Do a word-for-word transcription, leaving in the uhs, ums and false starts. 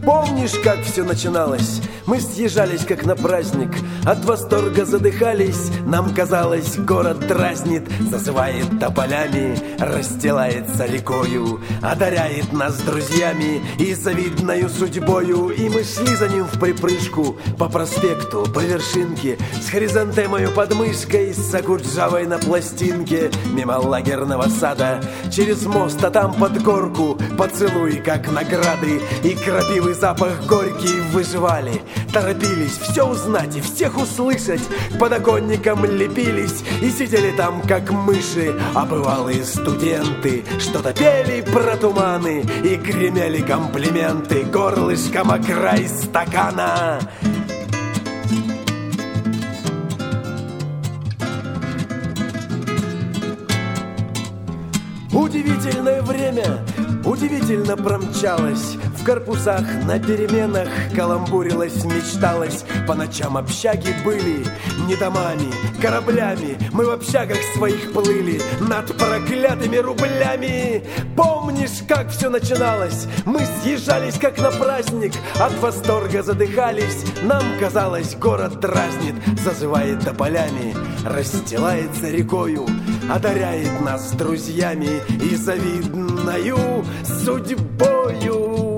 Помнишь, как все начиналось? Мы съезжались, как на праздник, от восторга задыхались. Нам казалось, город дразнит, зазывает тополями, расстилается рекою, одаряет нас друзьями и завидною судьбою. И мы шли за ним в припрыжку по проспекту, по вершинке, с хризантемою под мышкой, с Акуджавой на пластинке, мимо лагерного сада, через мост, а там под горку поцелуй, как награды, и крапивы запах горький выживали. Торопились все узнать и всех услышать, к подоконникам лепились и сидели там, как мыши. А бывалые студенты что-то пели про туманы и гремели комплименты горлышком о край стакана. Удивительное время удивительно промчалось. В корпусах на переменах каламбурилось, мечталось. По ночам общаги были не домами, кораблями. Мы в общагах своих плыли над проклятыми рублями. Помнишь, как все начиналось? Мы съезжались, как на праздник, от восторга задыхались. Нам казалось, город дразнит, зазывает тополями, расстилается рекою, одаряет нас друзьями и завидною судьбою.